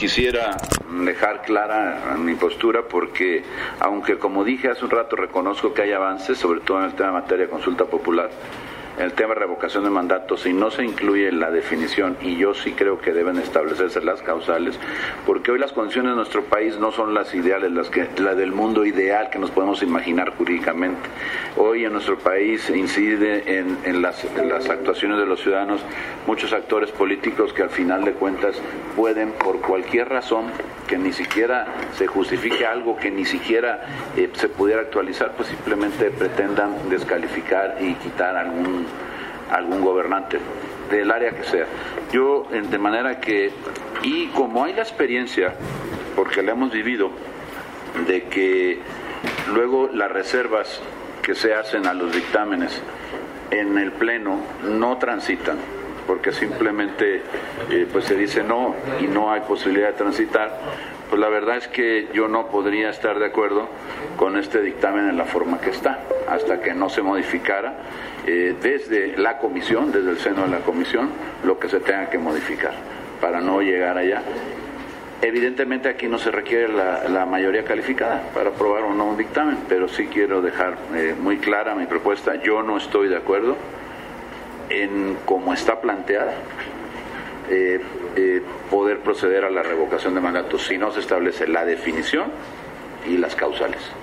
quisiera dejar clara mi postura porque, aunque como dije hace un rato, reconozco que hay avances, sobre todo en el tema de materia de consulta popular, en el tema de revocación de mandatos, si no se incluye la definición, y yo sí creo que deben establecerse las causales, porque hoy las condiciones de nuestro país no son las ideales, la del mundo ideal que nos podemos imaginar jurídicamente. Hoy en nuestro país incide en las actuaciones de los ciudadanos muchos actores políticos que al final de cuentas pueden, por cualquier razón, que ni siquiera se justifique algo, que ni siquiera se pudiera actualizar, pues simplemente pretendan descalificar y quitar algún gobernante del área que sea. Yo, de manera que, y como hay la experiencia, porque la hemos vivido, de que luego las reservas que se hacen a los dictámenes en el Pleno no transitan, porque simplemente pues se dice no y no hay posibilidad de transitar, pues la verdad es que yo no podría estar de acuerdo con este dictamen en la forma que está, hasta que no se modificara desde la comisión, desde el seno de la comisión, lo que se tenga que modificar, para no llegar allá. Evidentemente aquí no se requiere la mayoría calificada para aprobar o no un dictamen, pero sí quiero dejar muy clara mi propuesta. Yo no estoy de acuerdo en cómo está planteada poder proceder a la revocación de mandatos si no se establece la definición y las causales.